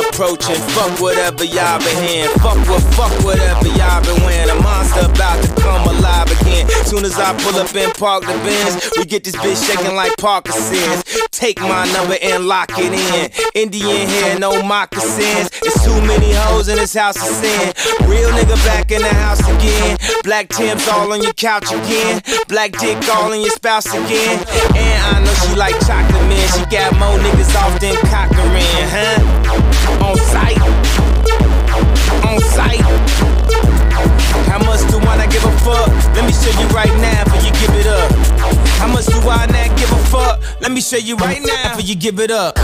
approaching. Fuck whatever y'all been hearing. Fuck whatever y'all been wearing. A monster about to come alive again. Soon as I pull up and park the Benz, we get this bitch shaking like Parkinson's. Take my number and lock it in. Indian hair, no moccasins. It's too many hoes in this house of sin. Real nigga back in the house again. Black Tim's all on your couch again. Black dick all in your spouse again. And I know she like chocolate, man. She got more niggas off than Cochran, huh? On sight. On sight. How much do I not give a fuck? Let me show you right now before you give it up. How much do I not give a fuck? Let me show you right now before you give it up.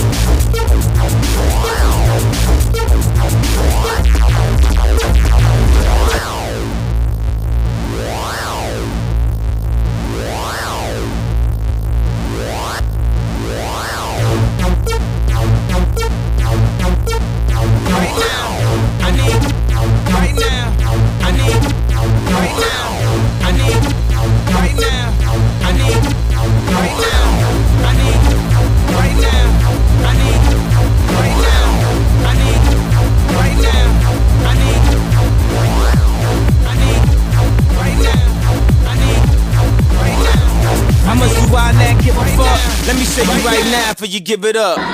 Let me show you right now before you give it up.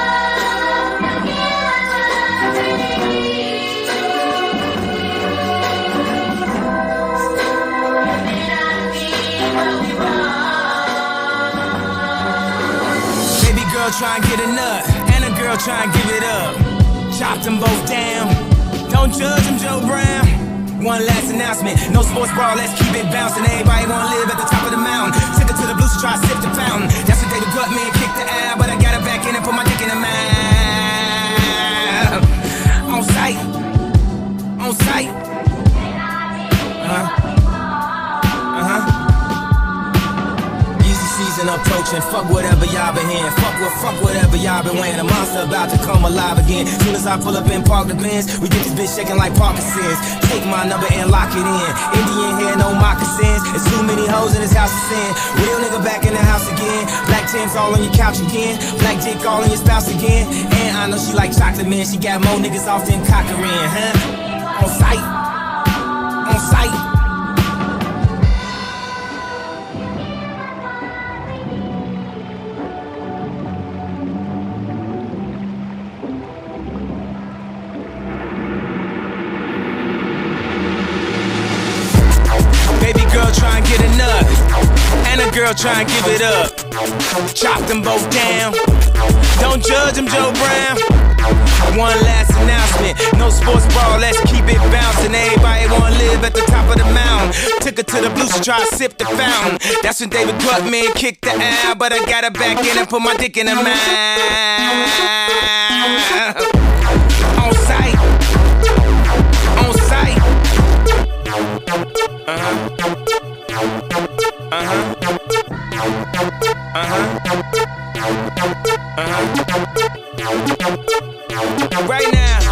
Baby girl try and get a nut, and a girl try and give it up. Chop them both down. Don't judge them, Joe Brown. One last announcement, no sports bra, let's keep it bouncing. Everybody wanna live at the top of the mountain. Took it to the blues to try to sip the fountain. That's what they would gut me and kick the air, but I got it back in and put my dick in the mouth. On sight, on sight. Easy season approaching, fuck whatever y'all been hearing. Fuck whatever y'all been wearing. A monster about to come alive again. Soon as I pull up and park the Benz, we get this bitch shaking like Parkinson's. Take my number and lock it in. Indian hair, no moccasins. It's too many hoes in this house of sin. Real nigga back in the house again. Black Tim's all on your couch again. Black dick all on your spouse again. And I know she like chocolate, man. She got more niggas off than Cochran, huh? On sight. On sight. Girl try and get a nut, and a girl try and give it up. Chop them both down. Don't judge them, Joe Brown. One last announcement, no sports bra, let's keep it bouncing. Everybody wanna live at the top of the mountain. Took her to the blues to try to sip the fountain. That's when David Gutman and kicked the air, but I got her back in and put my dick in her mouth. On sight, on sight. Right now,